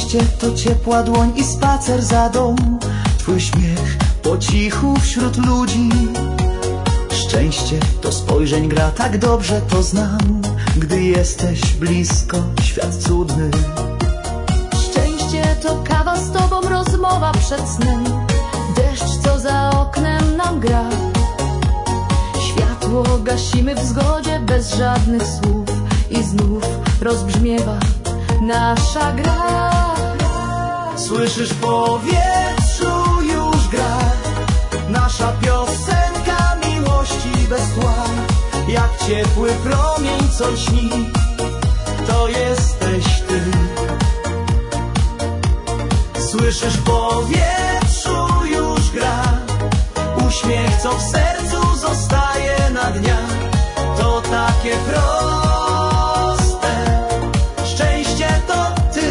Szczęście to ciepła dłoń i spacer za dom, twój śmiech po cichu wśród ludzi. Szczęście to spojrzeń gra, tak dobrze to znam. Gdy jesteś blisko, świat cudny. Szczęście to kawa z tobą, rozmowa przed snem, deszcz, co za oknem nam gra. Światło gasimy w zgodzie, bez żadnych słów, i znów rozbrzmiewa nasza gra. Słyszysz, w powietrzu już gra nasza piosenka miłości bez tła. Jak ciepły promień, co lśni, to jesteś ty. Słyszysz, w powietrzu już gra uśmiech, co w sercu zostaje na dniach. To takie proste, szczęście to ty.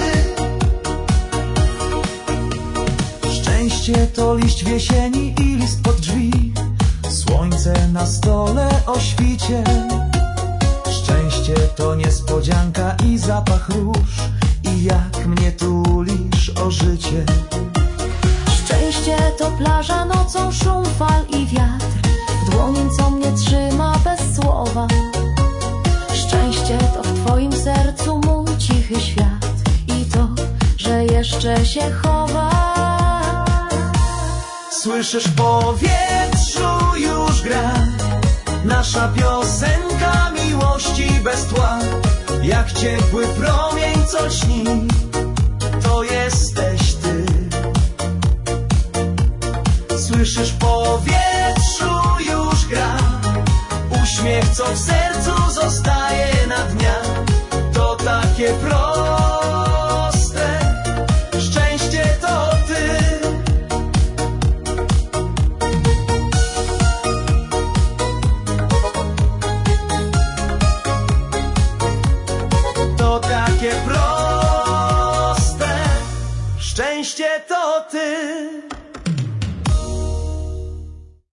Szczęście to liść w jesieni i list pod drzwi, słońce na stole o świcie. Szczęście to niespodzianka i zapach róż, i jak mnie tulisz o życie. Szczęście to plaża nocą, szum fal i wiatr, w dłoni, co mnie trzyma bez słowa. Szczęście to w twoim sercu mój cichy świat i to, że jeszcze się chowa. Słyszysz, w powietrzu już gra nasza piosenka miłości bez tła. Jak ciepły promień, co lśni, to jesteś ty. Słyszysz, w powietrzu już gra uśmiech, co w sercu zostaje na dniach. To takie proste, szczęście to ty. To takie proste, szczęście to ty.